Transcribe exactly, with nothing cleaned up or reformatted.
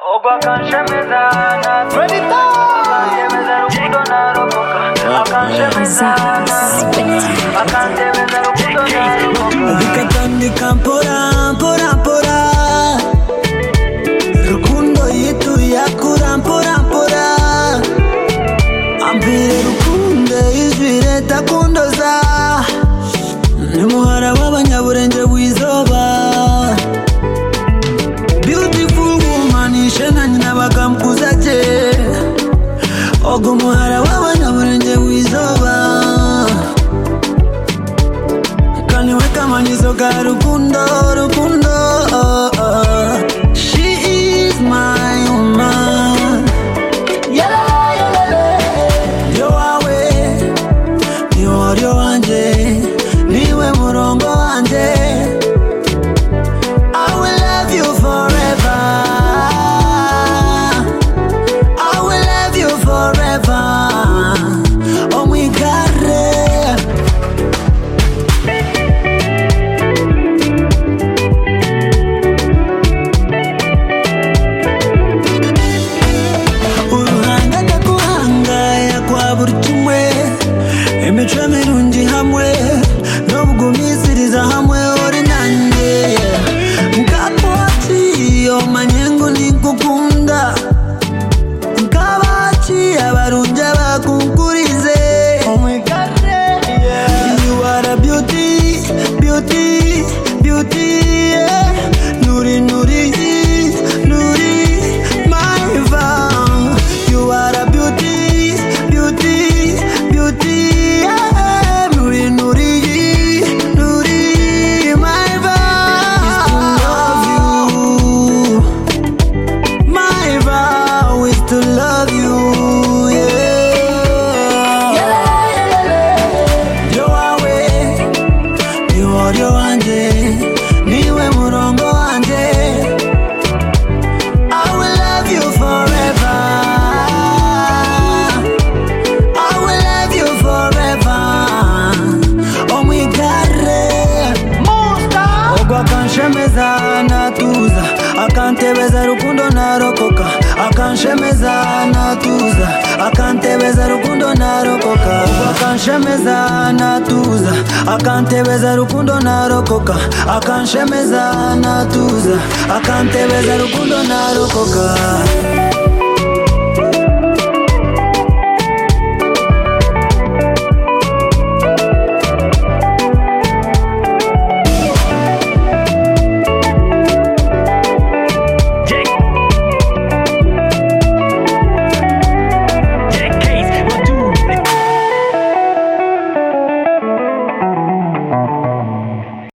Ogwa kanshemeza na Predator akantemeza rukundo narokoka akanshemeza akantemeza rukundo narokoka bikatandika mpora mpora mpora rukundo yitu yakura mpora mpora ambire rukunde ijwi leta kundoza nimuhara w'abanyaburenge w'izoba Shena nyina bakamkuza je Ogo muhara w'abanyaburenge w'izoba Kaniweka manyizo ga rukundo rukundo oh, oh. She is my woman Yala yala Yo wawe Yo ryo wanje Niwe murongo wanje I will love you forever Imicamirungi hamwe n'ubugumiziriza hamwe uri nanjye Nkapoti yo manyengo nikukunda Nkabachi abarungi bakukurize Oh my God, yeah. You are a beauty, beauty, beauty yeah. Nuri, nuri, nuri, my vow You are a beauty, beauty, beauty Akanshemeza natuza akantebeza rukundo narokoka akanshemeza natuza akantebeza rukundo narokoka akanshemeza natuza akantebeza rukundo narokoka akanshemeza natuza akantebeza rukundo narokoka